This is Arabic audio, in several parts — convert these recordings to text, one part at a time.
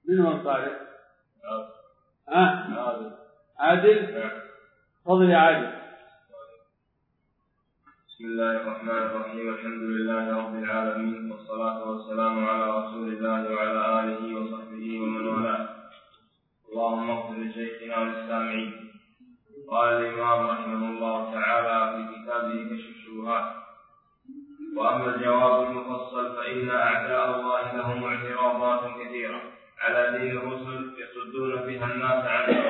من هو القارئ؟ عادل. تفضل يا عادل. بسم الله الرحمن الرحيم. الحمد لله رب العالمين، والصلاة والسلام على رسول الله وعلى آله وصحبه ومن والاه. اللهم اغفر لشيخنا والسامعين. قال الإمام رحمه الله تعالى في كتابه كشف الشبهات: وأما الجواب المفصل فإن أعداء الله لهم اعتراضات كثيرة على دين الرسل يصدون بها الناس عنه،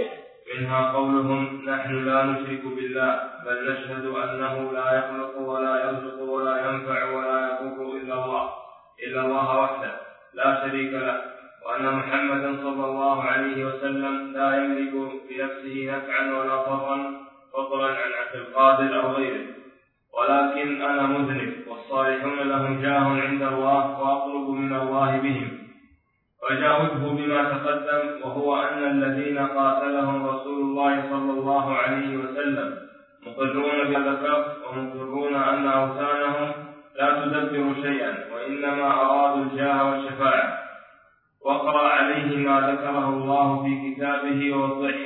منها قولهم: نحن لا نشرك بالله، بل نشهد أنه لا يخلق ولا يرزق ولا ينفع ولا يضر إلا الله وحده لا شريك له، وأن محمدا صلى الله عليه وسلم لا يملك بنفسه نفعا ولا ضرا فضلا عن عبد القادر أو غيره، ولكن أنا مذنب والصالحون لهم جاه عند الله وأطلب من الله بهم. وجاوبه بما تقدم، وهو أن الذين قاتلهم رسول الله صلى الله عليه وسلم مقرون بالذكر ومقرون أن أوثانهم لا تدبر شيئا، وإنما أرادوا الجاه والشفاعة. واقرأ عليه ما ذكره الله في كتابه ووضحه.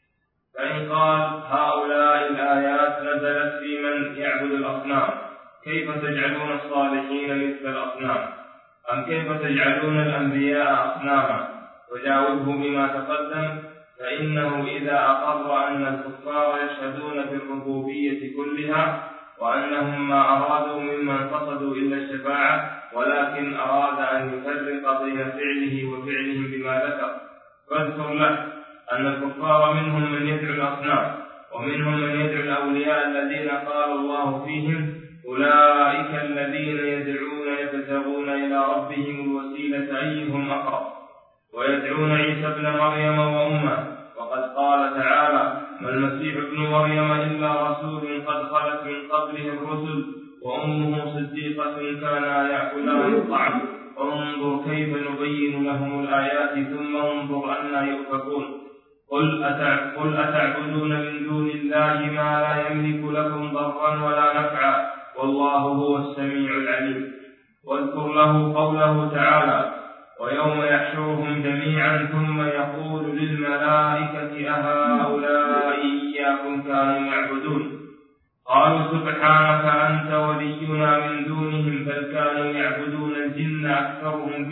فإن قال: هؤلاء الآيات نزلت في من يعبد الأصنام، كيف تجعلون الصالحين مثل الأصنام؟ أم كيف تجعلون الأنبياء أصناما؟ وجاوبه بما تقدم، فإنه إذا أقر أن الكفار يشهدون بالربوبية كلها وأنهم ما أرادوا ممن قصدوا إلا الشفاعة، ولكن أراد أن يفرق بين فعله وفعلهم بما ذكر، فاذكر له أن الكفار منهم من يدعو الأصنام، ومنهم من يدعو الأولياء الذين قال الله فيهم: أولئك الذين يدعون يبتغون إلى ربهم الوسيلة أيهم أقرب، ويدعون عيسى ابن مريم وأمه. وقد قال تعالى: ما المسيح ابن مريم إلا رسول قد خلت من قبله الرسل وأمه صديقة كانا يأكلان الطعام، انظر كيف نبين لهم الآيات ثم انظر أنا يؤفكون. قل أتعبدون من دون الله ما لا يملك لكم ضرا ولا نفعا والله هو السميع العليم. واذكر له قوله تعالى: ويوم يحشرهم جميعا ثم يقول للملائكة أهؤلاء إياكم كانوا يعبدون؟ قالوا سبحانك أنت ولينا من دونهم بل كانوا يعبدون الجن أكثرهم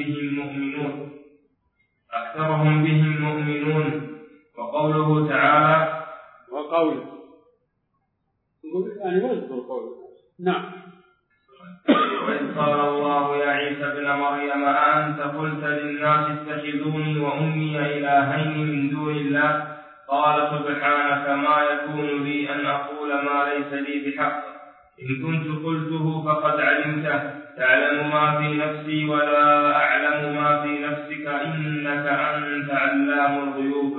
بهم مؤمنون. وقوله تعالى: وقوله يعني واذكر قوله. نعم. وإذ قال الله يا عيسى ابن مريم أأنت قلت للناس اتخذوني وأمي إلهين من دون الله؟ قال سبحانك ما يكون لي أن أقول ما ليس لي بحق، إن كنت قلته فقد علمته، تعلم ما في نفسي ولا أعلم ما في نفسك، إنك أنت علام الغيوب.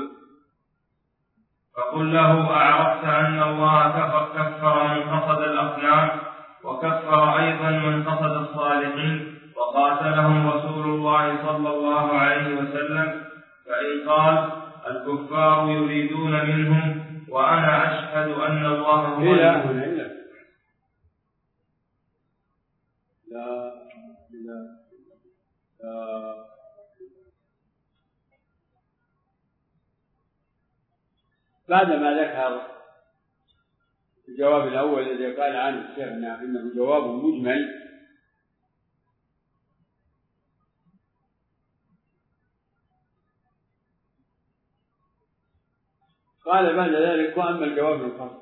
فقل له: أعرفت أن الله كفر من قصد الأصنام، وكفر أيضا من قصد الصالحين، وقاتلهم رسول الله صلى الله عليه وسلم. فإن قال: الكفار يريدون منهم وأنا أشهد أن الله هو بعدما ذكر الجواب الأول الذي قال عنه الشيخ إنه جواب مجمل، قال بعد ذلك: وأما الجواب الخاص.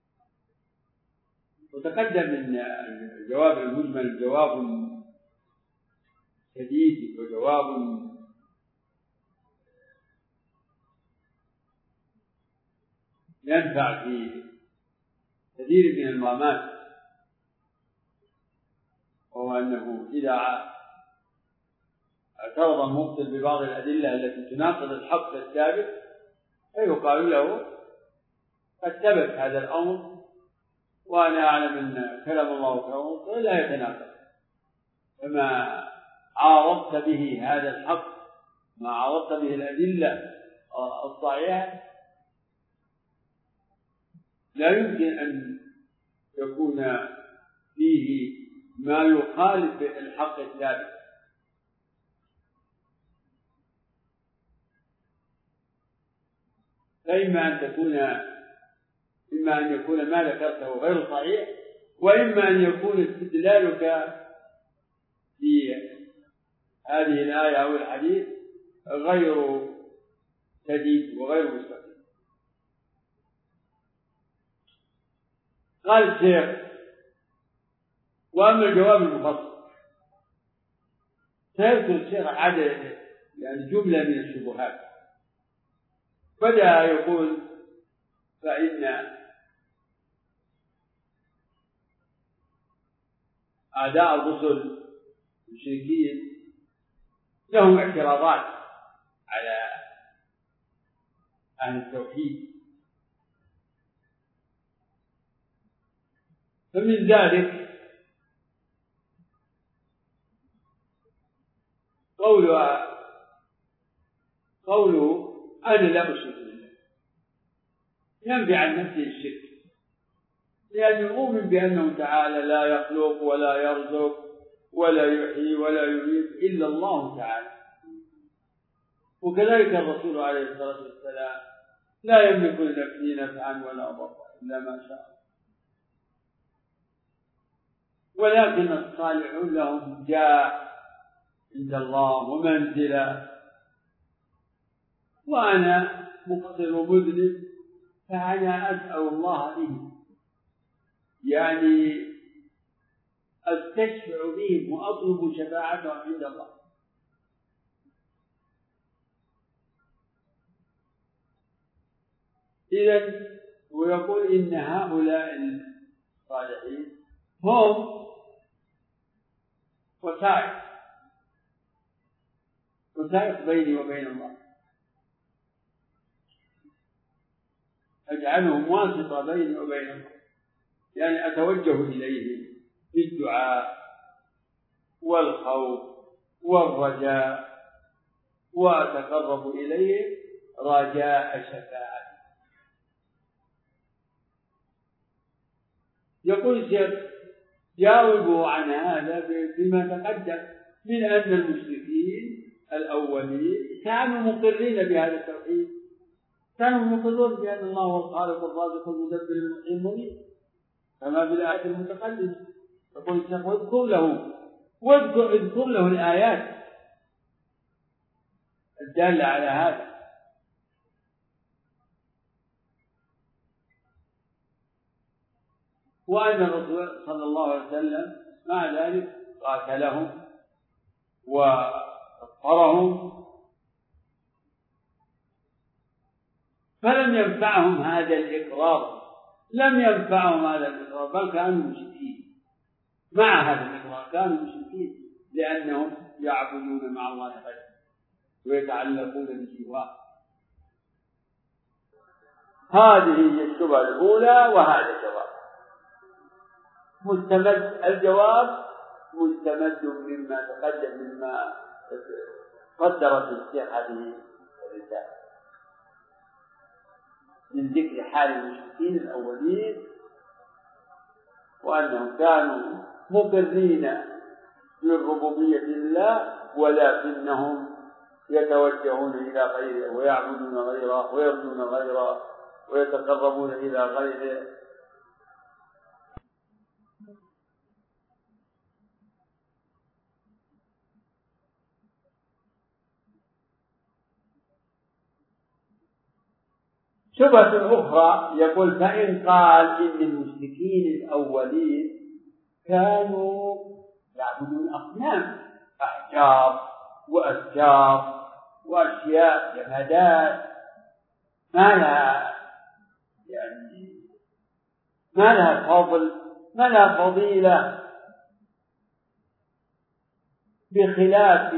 وتقدم أن الجواب المجمل جواب شديد وجواب ينفع في كثير من المرامات، وهو أنه إذا اعترض المبطل ببعض الأدلة التي تناقض الحق الثابت فيقال له: قد ثبت هذا الأمر وأنا أعلم أن كلام الله كلام لا يتناقض، فما عارضت به هذا الحق، ما عارضت به الأدلة الصحيحة، لا يمكن أن يكون فيه ما يخالف الحق الثابت. فإما أن يكون ما ذكرته غير صحيح، وإما أن يكون استدلالك في هذه الآية أو الحديث غير سديد وغير مستقيم. قال الشيخ: وأما الجواب المفصل، سيذكر الشيخ عدد جملة من الشبهات. بدأ يقول: فإن أعداء الرسل المشركين لهم اعتراضات على أهل التوحيد، فمن ذلك قوله: أنا لا أشرك بالله، ينفي عن نفسه الشرك، لأنه يؤمن بأنه تعالى لا يخلق ولا يرزق ولا يحيي ولا يميت إلا الله تعالى. وكذلك الرسول عليه الصلاة والسلام لا يملك لنفسه نفعا ولا ضرا إلا ما شاء الله. ولكن الصالحون لهم جاه عند الله ومنزلة، وأنا مقصر ومذنب، فأنا أسأل الله به، يعني أستشفع بهم وأطلب شفاعتهم عند الله. إذن ويقول إن هؤلاء الصالحين هم وسائط بيني وبين الله، أجعلهم واسطة بيني وبين الله، يعني أتوجه إليهم بالدعاء والخوف والرجاء، وأتقرب إليهم رجاء شفاعة. يقول الشيخ: جاوبوا عن هذا بما تقدم من أن المشركين الأولين كانوا مقرين بهذا التوحيد، كانوا مقرون بأن الله هو الخالق الرازق المدبر المحيي المميت، كما بالآية المتقدمة. يقول الشيخ: واذكر له الآيات الدالة على هذا. وأن الرسول صلى الله عليه وسلم مع ذلك قاتلهم وكفرهم، فلم ينفعهم هذا الإقرار، بل كانوا مشركين. مع هذا الإقرار كانوا مشركين، لأنهم يعبدون مع الله غيره ويتعلقون بسواه. هذه هي الشبهة الأولى، وهذا الجواب الجواب مستمد مما تقدم، مما قدرت الشيخ هذه الرسالة من ذكر حال المشركين الأولين، وأنهم كانوا مقرين بالربوبية لله، ولكنهم يتوجهون إلى غيره ويعبدون غيره ويرجون غيره ويتقربون إلى غيره. شبهة أخرى يقول: فإن قال إن المشركين الأولين كانوا يعبدون أصنام، أحجار وأشجار وأشياء جمادات ما لها فضل، ما لها فضيلة، بخلاف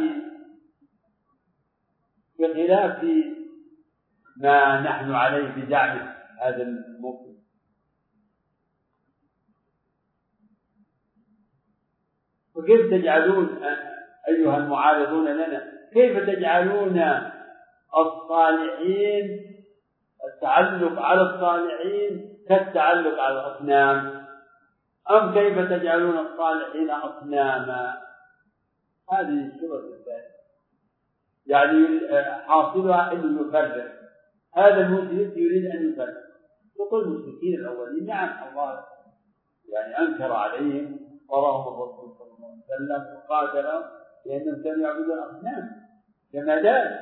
ما نحن عليه بزعم هذا الموقف. وكيف تجعلون أيها المعارضون لنا، كيف تجعلون الصالحين التعلق على الصالحين كالتعلق على الأصنام، أم كيف تجعلون الصالحين أصناما؟ هذه الشبهة الثانية، يعني حاصلها أنه يفرق: هذا المشرك يريد أن يفرق. وكل المشركين الأولين نعم الله يعني أنكر عليهم وراهم الرسول صلى الله عليه وسلم وقاتلهم لأنهم كانوا يعبدون الأصنام جمادات.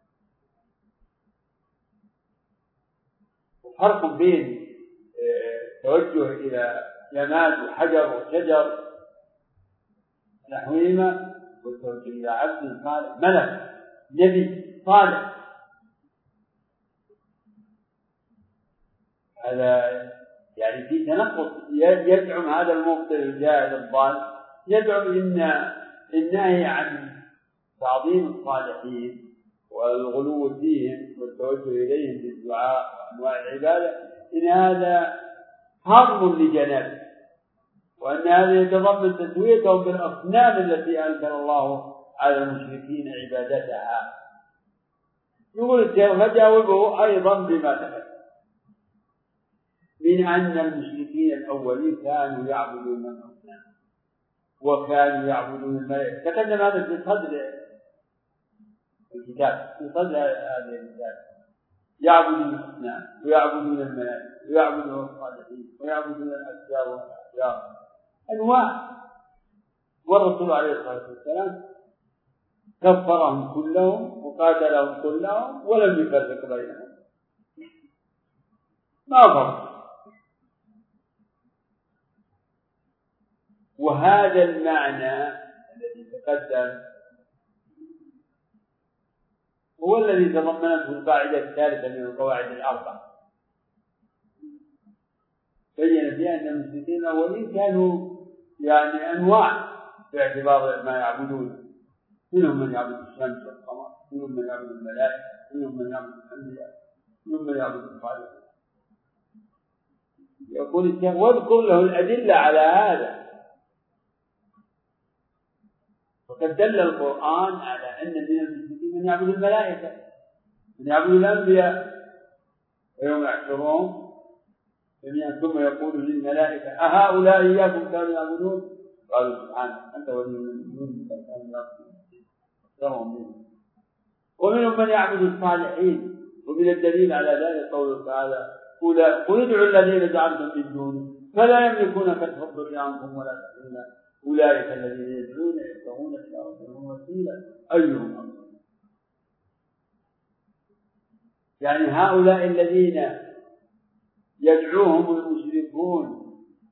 وفرق بين توجه إلى جماد وحجر وشجر نحوهما والتوجه إلى عبد صالح ملك نبي صالح. هذا يعني في تنقص. يزعم هذا المبطل الجاهل الضال يزعم إن النهي عن تعظيم الصالحين والغلو فيهم والتوجه إليهم بالدعاء وأنواع العبادة إن هذا هضم لجنابه، وأن هذا يتضمن تسويتهم بالأصنام التي أنزل الله على المشركين عبادتها. يقول الشيخ فجاوبه أيضا بما تقدم من أن المشركين الأولين كانوا يعبدون الأصنام وكانوا يعبدون الملائكة. تقدم هذا في صدر الكتاب، في صدر هذه الكتاب. يعبدون الأصنام ويعبدون الملائكة ويعبدون الصالحين ويعبدون الأشجار والأحجار أنواع. والرسول عليه الصلاة والسلام كفرهم كلهم وقاتلهم كلهم ولم يفرق بينهم، ما فرق. وهذا المعنى الذي تقدم هو الذي تضمنته القاعدة الثالثة من القواعد الأربع، بين فيها أن المشركين الأولين كانوا يعني أنواع باعتبار ما يعبدون. منهم من يعبد الشمس والقمر، منهم من يعبد الملائكة، منهم من يعبد الأنبياء، منهم من يعبد الصالحين. يقول الشيخ واذكر له الأدلة على هذا. وقد دل القرآن على أن من المشركين من يعبد الملائكة، من يعبد الأنبياء. ويوم يحشرهم جميعا ثم يقول للملائكة أهؤلاء إياكم كانوا يعبدون؟ قالوا سبحانك أنت ولي المؤمنين كانوا يعبدون. ومنهم من يعبد الصالحين. ومن الدليل على ذلك قوله تعالى قل ادعوا الذين زعمتم من دونه فلا يملكون كشف الضر عنكم ولا تحويلا أولئك الذين يدعون يبتغون إلى ربهم وسيلة أيهم أفضل. يعني هؤلاء الذين يدعوهم المشركون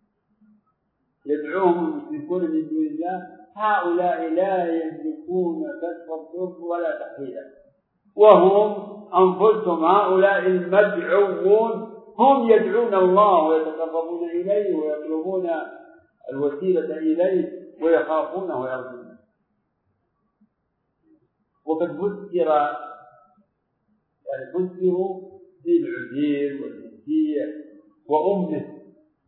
من دون الله هؤلاء لا يملكون كشف الضر ولا تحويلا، وهم أنفسهم هؤلاء المدعوون هم يدعون الله ويتقربون إليه ويطلبون الوسيلة إليه ويخافونه ويرجونه. وقد فسروا بالعزير والمسيح وأمه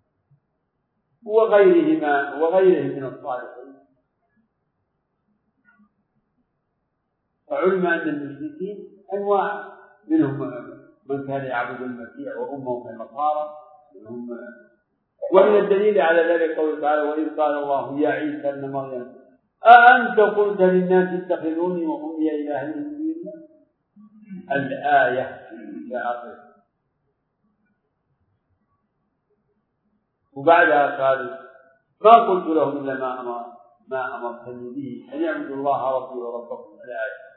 وغيرهم من الصالحين. فعلم أن المشركين أنواع، منهم من كان يعبد المسيح وأمه من النصارى، ومن الدليل على ذلك قوله تعالى وإذ قال الله يا عيسى ابن مريم أأنت قلت للناس اتخذوني وأمي إلهين من دون الله الآية إلى آخره. وبعدها قال ما قلت لهم إلا ما أمرتني به أن يعبدوا الله ربي وربكم الآية.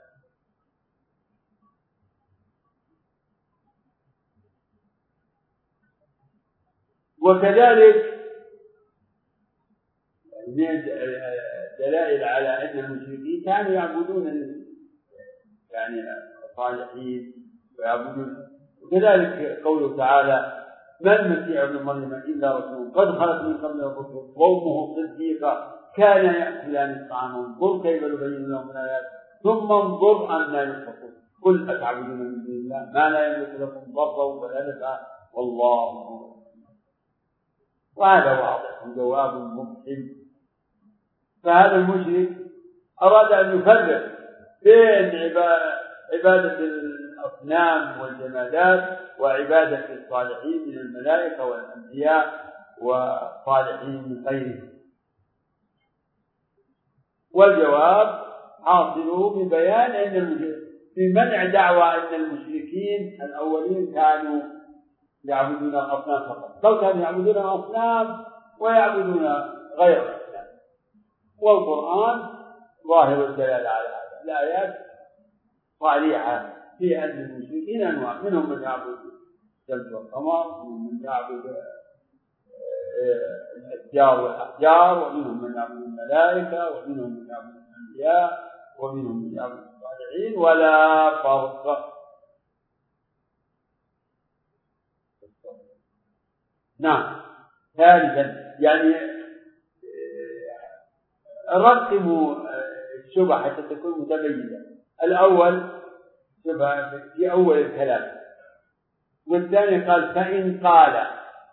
وكذلك من الدلائل على أن المشركين كانوا يعبدون يعني الصالحين ويعبدون. وكذلك قوله تعالى ما المسيح ابن مريم إلا رسول قد خلت من قبل الرسل قومه صديقا كان يأكلان الطعام انظر كيف نبين لهم الآيات ثم انظر أنى يؤفكون قل أتعبدون من دون الله ما لا يملك لكم ضرا ولا نفعا والله. وهذا واضح وجواب مبهم. فهذا المشرك أراد أن يفرق بين عبادة الأصنام والجمادات وعبادة الصالحين من الملائكة والأنبياء والصالحين من غيرهم. والجواب حاصله ببيان أن في منع دعوى أن المشركين الأولين كانوا يعبدون الأصنام فقط، بل كانوا يعبدون الأصنام ويعبدون غير الأصنام، والقرآن ظاهر الدلالة على هذا. الآيات صريحة في أن المشركين أنواع، منهم من يعبد الشمس والقمر، ومنهم من يعبد الأشجار والأحجار، ومنهم من يعبد الملائكة، ومنهم من يعبد الأنبياء، ومنهم من يعبد الصالحين، ولا فرق. نعم. ثالثا يعني رتبوا الشبهة حتى تكون متبينة. الأول شبهة في أول الكلام، والثاني قال فإن قال،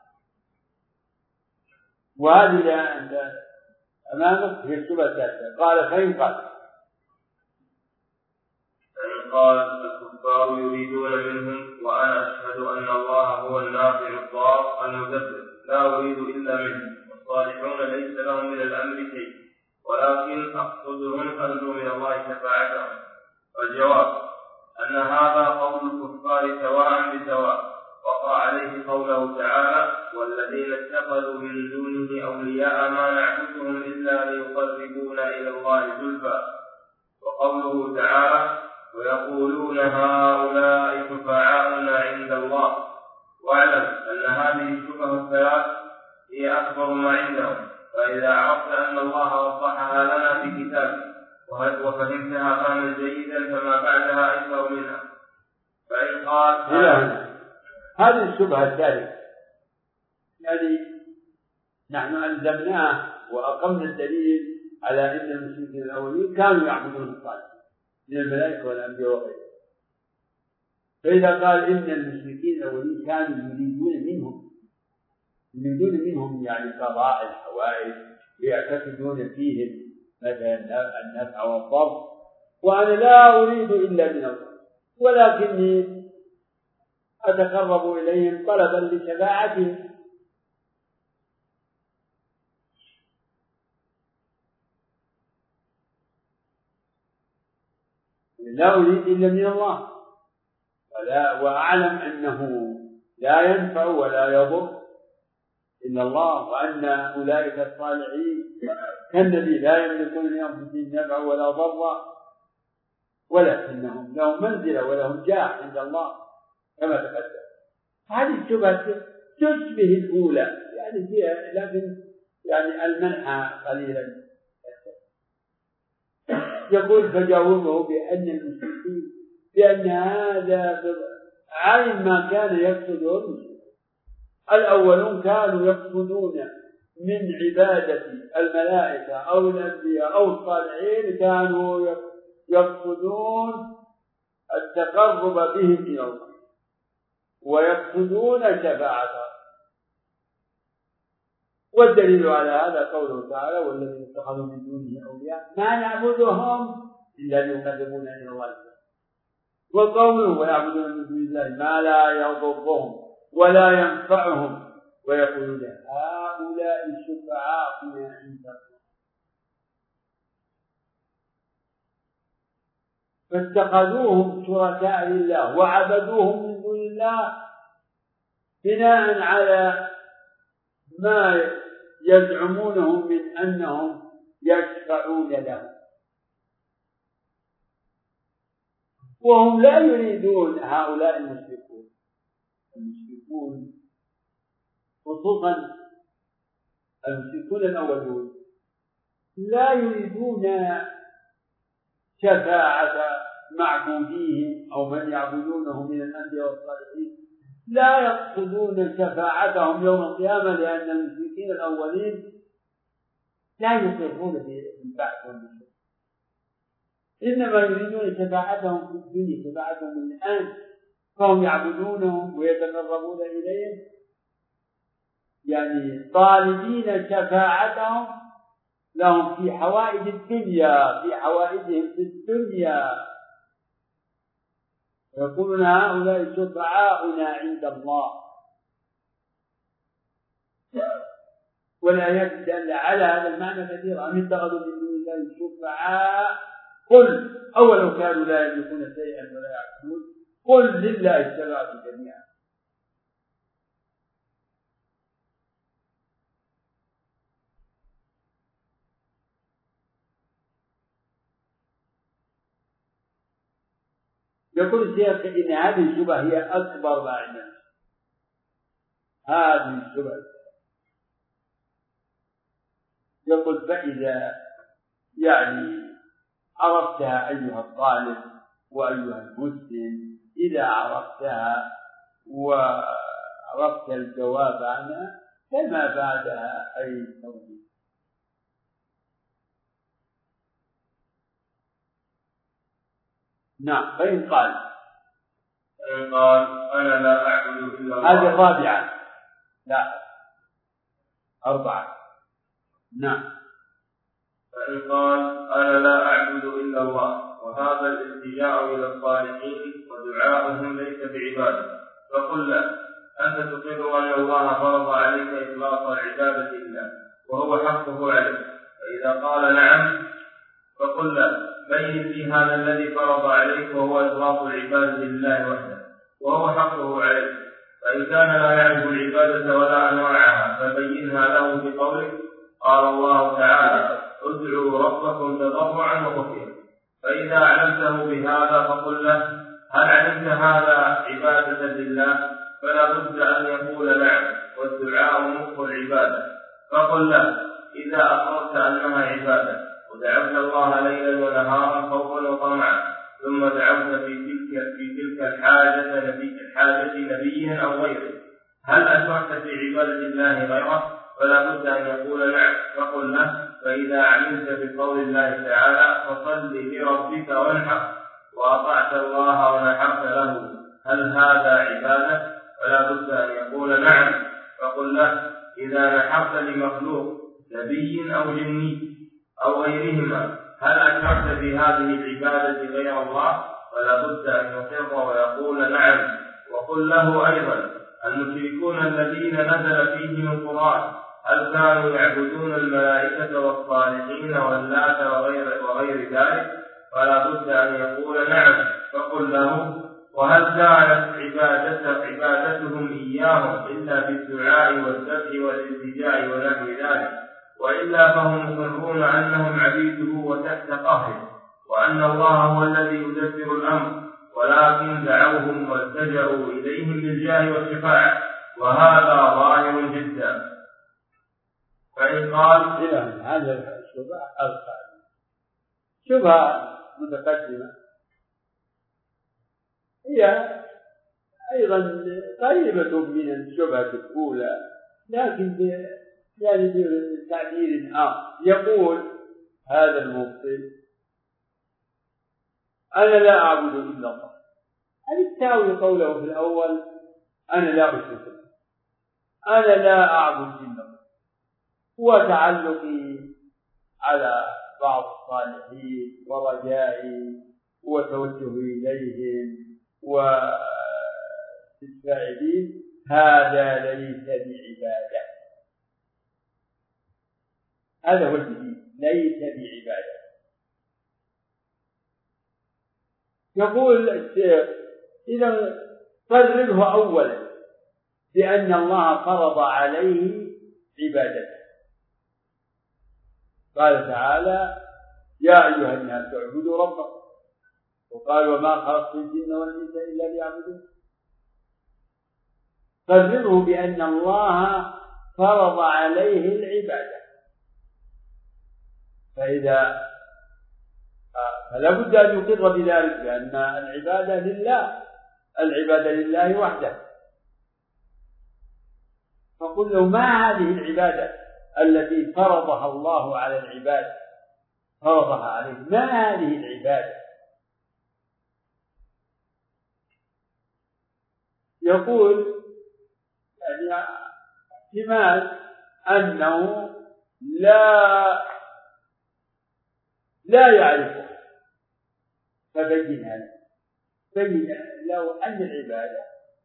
وهذه أنت أمامك هي الشبهة الثالثة. قال فإن قال الكفار يريدون منهم وأنا أشهد أن الله هو النافع الضار المدبر لا أريد إلا منه، والصالحون ليس لهم من الأمر شيء، ولكن أقصدهم أرجو من الله شفاعتهم. والجواب أن هذا قول الكفار سواء بسواء، وقع عليه قوله تعالى والذين اتخذوا من دونه أولياء ما نعبدهم إلا ليقربونا إلى الله زلفى، وقوله تعالى ويقولون هؤلاء شفعاؤنا عند الله. واعلم أن هذه الشبهة الثلاث هي أكبر ما عندهم، فإذا عرفت أن الله وضحها لنا في كتابه وفهمتها فهما جيدا فما بعدها أكبر منها. فإن قال هذه الشبهة الثالثة، يعني نحن ألزمناه وأقمنا الدليل على أن المشركين الأولين كانوا يعبدون الصالحين من الملائكة والأنبياء وغيرهم. فإذا قال إن المشركين الأولين كانوا يريدون منهم يعني قضاء الحوائج، يعتقدون فيهم مثلا النفع والضر، وأنا لا أريد إلا من الله، ولكني أتقرب إليهم طلبا لشفاعتهم. لا أريد إلا من الله، وأعلم أنه لا ينفع ولا يضر إلا الله، وأن أولئك الصالحين كالنبي لا يملكون لأنفسهم نفعا ولا ضرا، ولكنهم لهم منزلة ولهم جاه عند الله كما تقدم. هذه الشبهة تشبه الأولى يعني فيها، لكن يعني المنع قليلا. يقول فجاوبه بأن المشركين بأن هذا عين ما كان يقصده المشركين الأولون، كانوا يقصدون من عبادة الملائكة أو الأنبياء أو الصالحين، كانوا يقصدون التقرب بهم إلى الله ويقصدون شفاعته. والدليل على هذا قوله تعالى والذين اتخذوا من دونه أولياء ما نعبدهم إلا ليقربونا إلى الله، وقوله ويعبدون من دون الله ما لا يضرهم ولا ينفعهم ويقولون هؤلاء شفعاؤنا عند الله، فاتخذوهم شركاء لله وعبدوهم من دون الله بناء على ما يزعمونه من أنهم يشفعون لهم، وهم لا يريدون. هؤلاء المشركون خصوصا المشركون الأولون لا يريدون شفاعة معبوديهم أو من يعبدونه من الأنبياء والصالحين، لا يقصدون شفاعتهم يوم القيامة، لأن المشركين الأولين لا يقرون بالبعث والنشور، إنما يريدون شفاعتهم في الدنيا، شفاعتهم من الآن، فهم يعبدونهم ويتقربون إليهم يعني طالبين شفاعتهم لهم في حوائج الدنيا، في حوائجهم في الدنيا، يقولون هؤلاء شفعاؤنا عند الله. والآيات الدالة على هذا المعنى كثيرة، أم اتخذوا من دون الله شفعاء قل أولو كانوا لا يملكون شيئا ولا يعقلون قل لله السماوات جميعا. يقول الشيخ إن هذه الشبهة هي أكبر ما عندنا. هذه الشبهة يقول فإذا يعني عرفتها أيها الطالب وأيها المسلم، إذا عرفتها وعرفت الجواب عنها فما بعدها أي توضيح. نعم. فإن قال أنا لا أعبد إلا الله. هذه الرابعة. لا 4. نعم. فإن قال أنا لا أعبد إلا الله وهذا الالتجاء إلى الصالحين ودعاؤهم ليس بعبادة، فقل له أنت تقر أن الله فرض عليك إطلاق العبادة لله وهو حقه عليك، فإذا قال نعم فقل له بين لي هذا الذي فرض عليك وهو إطلاق العبادة لله وحده وهو حقه عليك، فإن كان لا يعرف العبادة ولا أنواعها فبينها له بقولك قال الله تعالى ادعوا ربكم تضرعا وخفيا، فإذا علمته بهذا فقل له هل علمت هذا عبادة لله؟ فلا بد أن يقول نعم والدعاء مخ العبادة، فقل له إذا أقررت أنها عبادة ودعوت الله ليلا ونهارا خوفا وطمعا ثم دعوت في تلك الحاجة نبيا أو غيره، هل أشركت في عبادة الله غيره؟ فلا بد أن يقول نعم، فقل له فإذا علمت بقول الله تعالى فصل لربك وانحر وأطعت الله ونحرت له هل هذا عبادة؟ فلا بد أن يقول نعم، فقل له إذا نحرت لمخلوق نبي أو جني أو غيرهما هل أشركت في هذه العبادة غير الله؟ فلا بد أن يقر ويقول نعم، وقل له أيضا المشركون الذين نزل فيهم القرآن هل كانوا يعبدون الملائكة والصالحين واللات وغير ذلك؟ فلا بد أن يقول نعم، فقل له وهل كانت عبادتهم إياهم إلا بالدعاء والذبح والالتجاء ونحو ذلك؟ وإلا فهم مقرون أنهم عبيده وتحت قهره وأن الله هو الذي يدبر الأمر، ولكن دعوهم والتجأوا إليهم بالجاه والشفاعة، وهذا ظاهر جدا. فإن قال هذا شبهة متقدمة هي أيضا قريبة من الشبهة الأولى لكن يعني بتعبير آخر. يقول هذا المبطل أنا لا أعبد إلا الله، هل التاوي قوله في الأول أنا لا أشرك، أنا لا أعبد إلا الله، وتعلقي على بعض الصالحين ورجائي وتوجهي إليهم واستشفاعي بهم هذا ليس بعبادة. هذا هو الجديد، ليس بعبادة. يقول الشيخ إذا قرره أولا بأن الله فرض عليه عبادته، قال تعالى يا أيها الناس اعبدوا ربكم، وقال وما خلقت الجن والإنس إلا ليعبدون. قرره بأن الله فرض عليه العبادة، فلا بد أن يقر بذلك بأن العبادة لله، العبادة لله وحده. فقل له ما هذه العبادة التي فرضها الله على العباد، فرضها عليه، ما هذه العبادة؟ يقول يعني احتمال أنه لا يعرفه، فبين له أن العبادة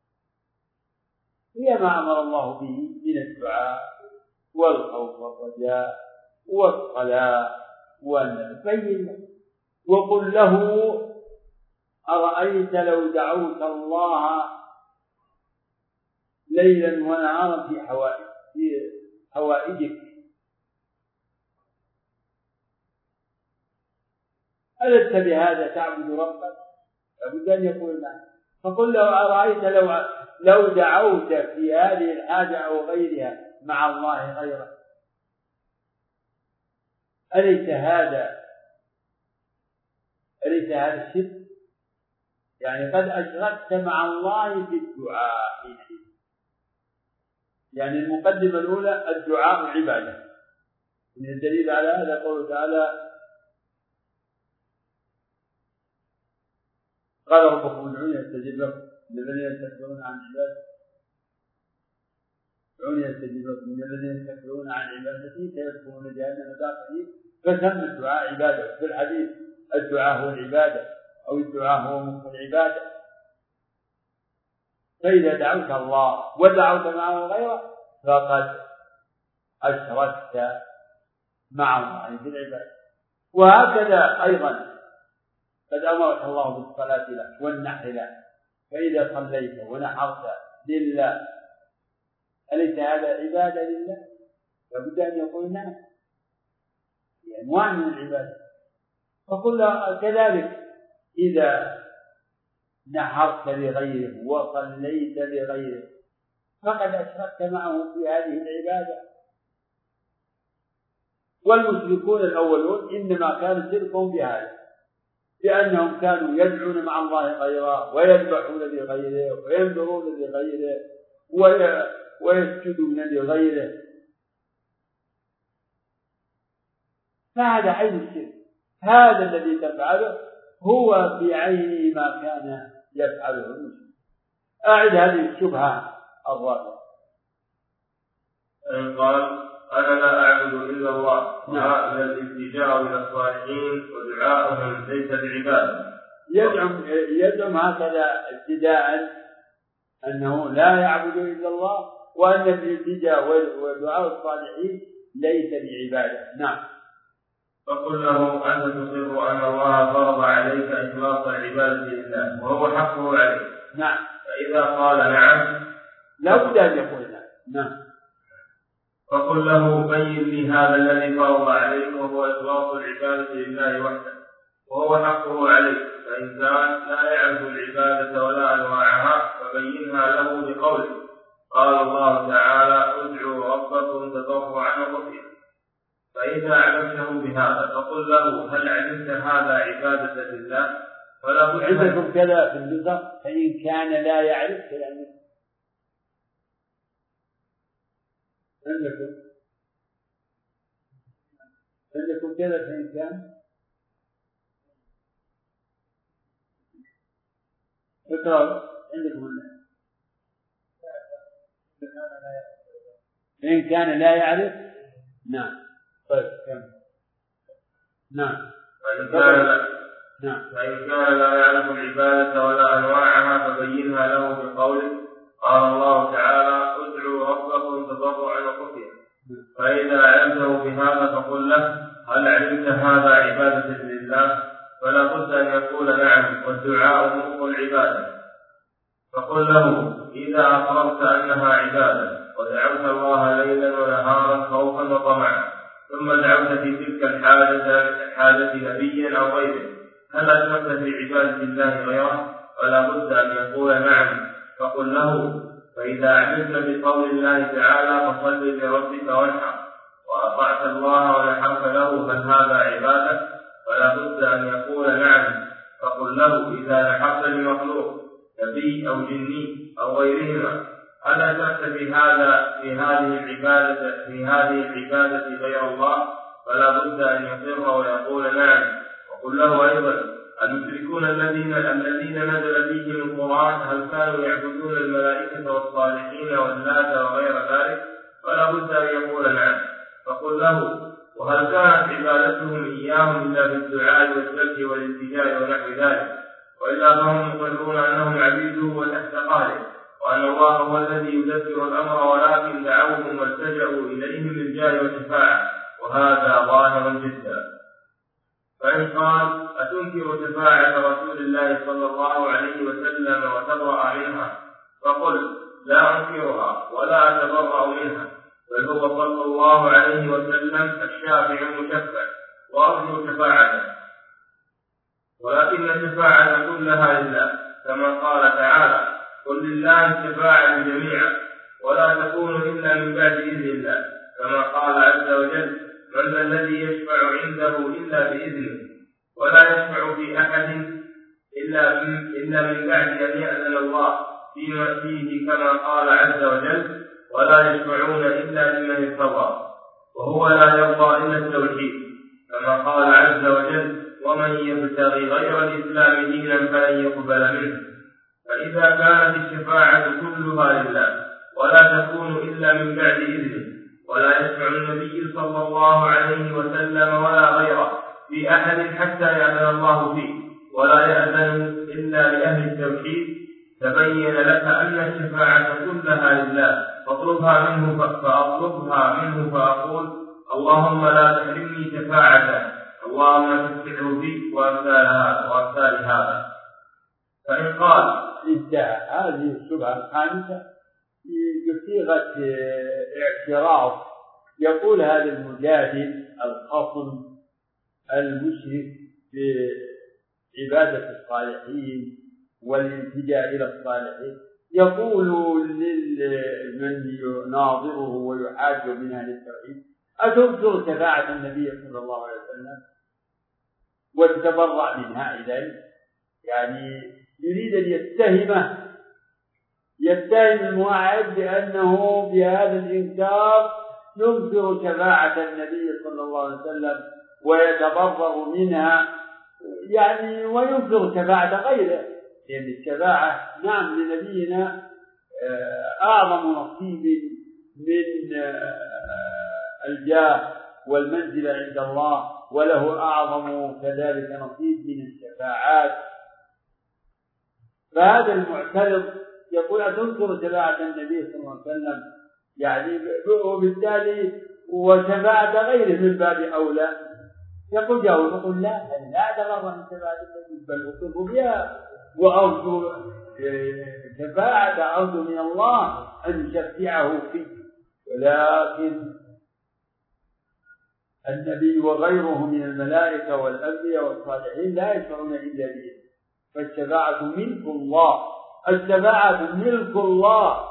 هي ما أمر الله به من الدعاء والخوف والرجاء والصلاة والنذر، بين له وقل له أرأيت لو دعوت الله ليلا ونهارا في حوائجك ألست بهذا تعبد ربك؟ لابد أن يقول نعم. فقل له أرأيت لو دعوت في هذه الحاجة أو غيرها مع الله غيره، أليس هذا الشرك؟ يعني قد أشركت مع الله في الدعاء. يعني المقدمة الأولى الدعاء عبادة. من الدليل على هذا قوله تعالى قال ربكم ادعوني استجب لكم من الذين يستكبرون عن عبادتي ادعوني استجب لكم من الذين يستكبرون عن عبادتي سيدخلون جهنم داخلين. فسمى الدعاء عبادة. في الحديث الدعاء هو العبادة أو الدعاء هو مخ العبادة. فإذا دعوت الله ودعوت معه غيره فقد أشركت مع الله في العبادة. وهكذا أيضا قد أمرك الله بالصلاة له والنحر له، فإذا صليت ونحرت لله أليس هذا عبادة لله؟ لابد أن يقول نعم، أنواع من العبادة. فقل كذلك إذا نحرت لغيره وصليت لغيره فقد أشركت معه في هذه العبادة. والمشركون الأولون إنما كان شركهم بهذا، لأنهم كانوا يدعون مع الله غيره ويذبحون لغيره وينذرون لغيره ويسجدون لغيره، فهذا عين الشرك. هذا الذي تفعله هو بعينه ما كان يفعله المشرك. أعد هذه الشبهة الرابعة. قال أنا لا أعبد إلا الله. هذا الالتجاء إلى الصالحين ودعاؤهم ليس بعبادة. يزعم هكذا ابتداء أنه لا يعبد إلا الله، وأن الالتجاء ودعاء الصالحين ليس بعبادة. نعم. فقل له أنت تقر أن الله فرض عليك إخلاص العبادة لله وهو حقه عليك. نعم. فإذا قال نعم لا بد أن يقول نعم. فقل له بين لي هذا الذي فرض عليك وهو إخلاص العبادة لله وحده وهو حقه عليك. فإن كان لا يعرف العبادة ولا أنواعها فبينها له بقوله قال الله تعالى ادعوا ربكم تضرعا وخفيا. فإذا علمته بهذا فقل له هل علمت هذا عبادة لله؟ فلا بد عندكم كذا في اللغة فإن كان لا يعرف يعني عندكم كذا فإن كان اقرأ عندكم فإن كان لا يعرف. نعم. طيب كم. نعم. فإن كان لا يعرف العبادة ولا أنواعها فبينها له بقوله قال الله تعالى ادعوا ربكم تضرعا وخفيا. فإذا علمته بهذا فقل له هل علمت هذا عبادة لله؟ فلا بد أن يقول نعم والدعاء مخ العبادة. فقل له إذا أقررت أنها عبادة ودعوت الله ليلا ونهارا خوفا وطمعا ثم دعوت في تلك الحاجة نبيا أو غيره هل أشركت في عبادة الله غيره؟ فلا بد أن يقول نعم. فقل له فإذا علمت بقول الله تعالى فصل لربك وانحر وأطعت الله ونحرت له هل هذا عبادة؟ فلا بد أن يقول نعم. فقل له إذا نحرت لمخلوق نبي أو جني أو غيرهما هل أشركت في هذه العبادة غير الله؟ فلا بد أن يقر ويقول نعم. وقل له أيضا المشركون الذين نزل فيهم القرآن هل كانوا يعبدون الملائكة والصالحين واللات وغير ذلك؟ فلا بد أن يقول نعم. فقل له وهل كانت عبادتهم إياهم إلا بالدعاء والذكر والالتجاء ونحو ذلك؟ وإلا فهم يقرون أنهم عبيده وتحت قهره وأن الله هو الذي يدبر الأمر ولكن دعوهم والتجأوا إليهم للجاه والشفاعة وهذا ظاهر جدا. فإن قال تنكر شفاعة رسول الله صلى الله عليه وسلم وتبرأ منها، فقل لا أنكرها ولا أتبرأ منها، بل هو صلى الله عليه وسلم الشافع المشفع وأرجو شفاعته، ولكن الشفاعة كلها لله، كما قال تعالى قل لله الشفاعة جميعا ولا تكون إلا من بعد إذن الله، كما قال عز وجل من ذا الذي يشفع عنده إلا بإذنه ولا يشفع في أحد إلا من بعد أن يأذن الله فيما فيه، كما قال عز وجل ولا يشفعون إلا لمن ارتضى، وهو لا يرضى إلا التوحيد، كما قال عز وجل ومن يبتغي غير الإسلام دينا فلن يقبل منه. فإذا كانت الشفاعة كلها لله ولا تكون إلا من بعد إذنه، ولا يشفع النبي صلى الله عليه وسلم ولا غيره في أحد حتى يأذن الله فيه، ولا يأذن إلا لأهل التوحيد، تبين لك أن الشفاعة كلها لله، فاطلبها منه فأقول اللهم لا تحرمني شفاعته، اللهم تفتحه بي وأمثال هذا. فإن قال هذه الشبهة الخامسة بصيغة اعتراض، يقول هذا المجادل الخصم المشرك بعبادة الصالحين والالتجاء إلى الصالحين، يقول لمن يناظره ويحاج من أهل التوحيد أتنكر شفاعة النبي صلى الله عليه وسلم وتتبرأ منها إليه؟ يعني يريد أن يتهم الموعد بأنه بهذا الإنكار ينكر شفاعة النبي صلى الله عليه وسلم ويتبرأ منها، يعني وينكر شفاعة غيره، لأن الشفاعة نعم لنبينا أعظم نصيب من الجاه والمنزلة عند الله، وله أعظم كذلك نصيب من الشفاعات. فهذا المعترض يقول أتنكر شفاعة النبي صلى الله عليه وسلم، يعني وبالتالي وشفاعة غيره من باب أولى. يقول لا أتغرى من شفاعة النبي بل أطلب بها وأرجو شفاعة، أرجو من الله أن يشفعه فيه، ولكن النبي وغيره من الملائكة والأنبياء والصالحين لا يشفعون إلا بإذنه، فالشفاعة ملك الله، الشفاعة ملك الله،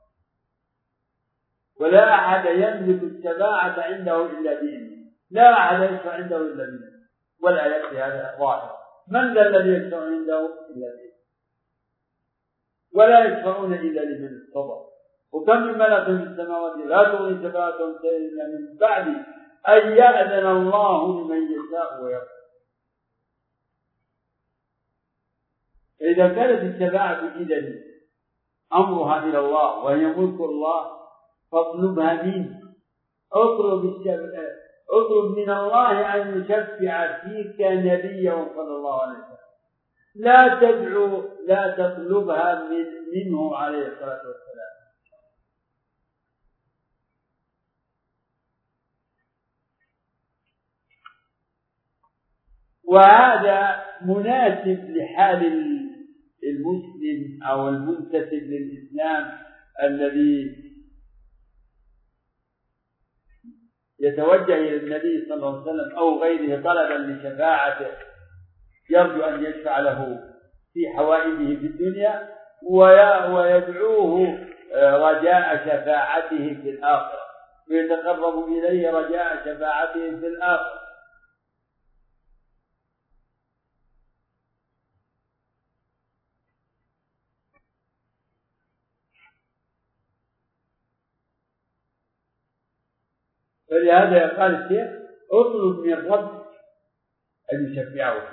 ولا أحد يملك الشفاعة عنده إلا بإذنه، لا أحد يشفع عنده إلا بإذنه، والآيات في هذا ظاهرة. من ذا الذي يشفع عنده إلا بإذنه، ولا يشفعون إلا لمن ارتضى، وكم من ملك في السماوات لا تغني شفاعتهم إلا من بعد أن يأذن الله لمن يشاء ويرضى. إذا كانت الشفاعة إذن أمرها إلى الله وهي ملك الله فاطلبها منه، اطلب من الله أن يشفع فيك نبيه صلى الله عليه وسلم، لا تطلبها منه عليه الصلاة والسلام. وهذا مناسب لحال المسلم أو المنتسب للإسلام الذي يتوجه إلى النبي صلى الله عليه وسلم أو غيره طلبا لشفاعته، يرجو أن يشفع له في حوائجه في الدنيا ويدعوه رجاء شفاعته في الآخرة، ويتقرب إليه رجاء شفاعته في الآخرة. فلهذا قال الشيخ اطلب من رب أن يشفعه.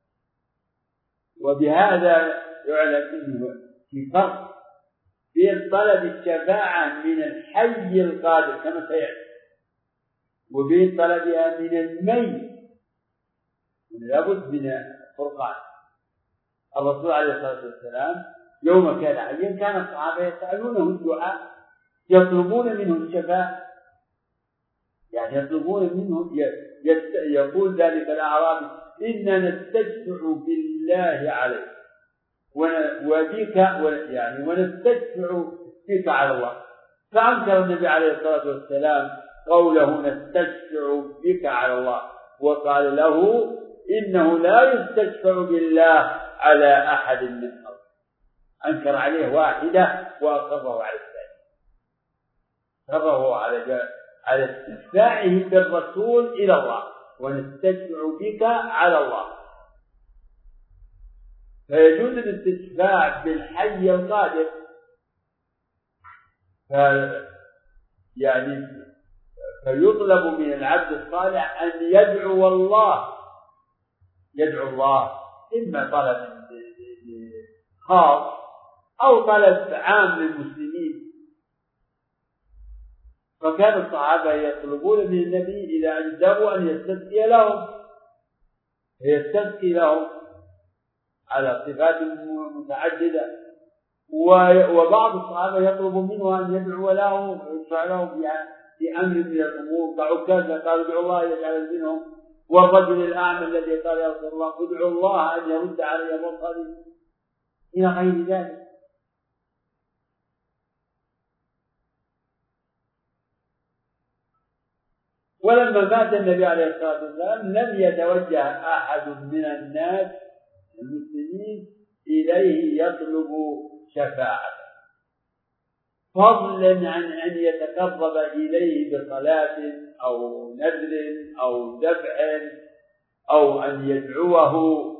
وبهذا يعلم أنه في فرق بين طلب الشفاعة من الحي القادر كما سيأتي وبين طلبها من الميت. لابد من فرقان. الرسول عليه الصلاة والسلام يوم كان حيا كان الصحابة يسألونه الدعاء، يطلبون منه الشفاعة، يعني يطلبون منه. يقول ذلك الأعرابي إننا نستشفع بالله عليك وبك يعني ونستشفع بك على الله. فأنكر النبي عليه الصلاة والسلام قوله نستشفع بك على الله، وقال له إنه لا يستشفع بالله على أحد من خلقه. أنكر عليه واحدة وأقره على الثانية، أقره على استشفاعه بالرسول إلى الله، ونستشفع بك على الله. فيجوز الاستشفاع بالحي القادر، يعني فيطلب من العبد الصالح أن يدعو الله، إما طلب خاص أو طلب عام للمسلمين. فكان الصحابة يطلبون من النبي إذا أجدبوا أن يستسقي لهم، فيستسقي لهم على صفات متعددة. وبعض الصحابة يطلب منه أن يدعو له ويشفع له في أمر من الأمور كعكازة، قال ادعوا الله يجعل منهم، والرجل الأعمى الذي قال يا رسول الله ادعوا الله أن يرد علي بصري، إلى غير ذلك. ولما مات النبي عليه الصلاة والسلام لم يتوجه أحد من الناس المسلمين إليه يطلب شفاعة، فضلا عن أن يتقرب إليه بصلاة أو نذر أو ذبح أو أن يدعوه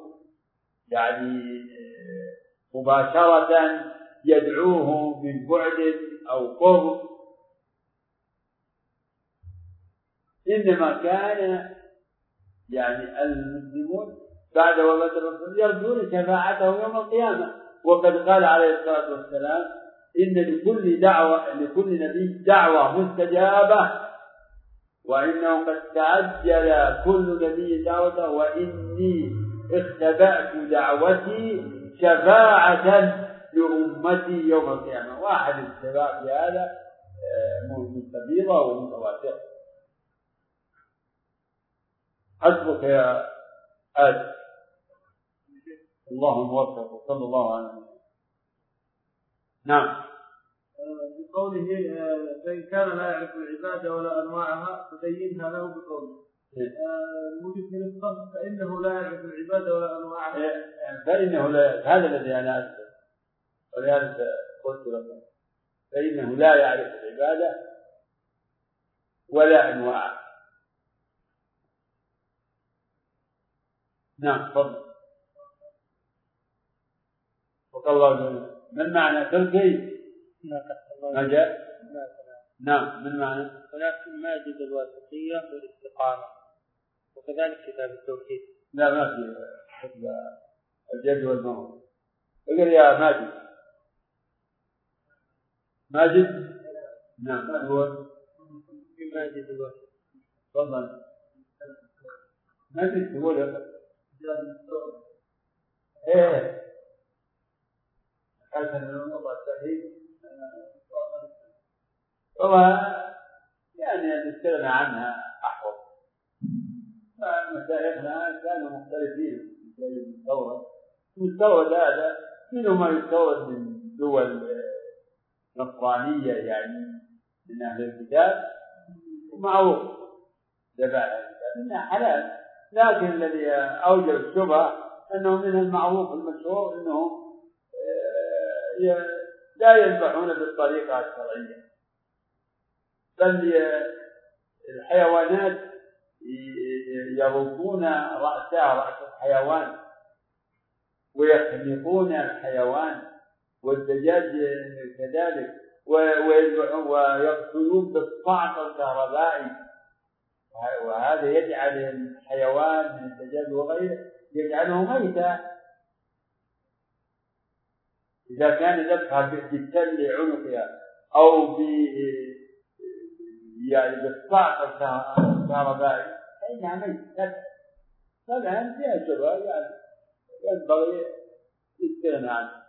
يعني مباشرة، يدعوه من بعد أو قرب. إنما كان يعني المسلمون بعد وفاة الرسول يرجون شفاعته يوم القيامة. وقد قال عليه الصلاة والسلام إن لكل نبي دعوة مستجابة، وإنه قد تعجل كل نبي دعوته، وإني اختبأت دعوتي شفاعة لأمتي يوم القيامة. واحد الشفاعة في هذا مستفيضة ومتواترة. حسبك يا آدم. اللهم وفقه وصلى الله عليه وسلم. نعم. بقوله فإن كان لا يعرف العبادة ولا أنواعها فبينها له بقوله الموجب من الصف فإنه لا يعرف العبادة ولا أنواعها، فإنه لا، هذا الذي أنا أذكر ولهذا قلت لكم فإنه لا يعرف العبادة ولا أنواعها. نعم تفضل. وقال الله من معنى تركي ما جاء؟ نعم من معنى؟ ولكن ماجد الواسطية والاستقامة، وكذلك كتاب التوحيد. لا ما في الجد والموت. اقرأ يا ماجد. ماجد نعم هو ماجد الواسطية. تفضل. ماجد هو ايه حسن الله التوحيد. يعني نستغنى عنها أحوط. فمشايخنا كانوا مختلفين في المستورد هذا، منهم ما يستورد من دول نصرانية يعني من أهل الكتاب ومعروف ذبائح منها حلال، لكن الذي أوجب الشبهة أنه من المعروف المشهور أنهم لا يذبحون بالطريقة الشرعية، بل الحيوانات يربون رأسها رأس الحيوان ويخنقون الحيوان، والدجاج كذلك، ويقتلون بالصعق الكهربائي، وهذا يجعل الحيوان من الدجاج وغيره يجعله ميتا إذا كان ذبحها بالتل عنقها أو يعني بالصعق الكهربائي فإنها ميتة. فالآن فيها شباب يعني ينبغي الاستغناء عنه.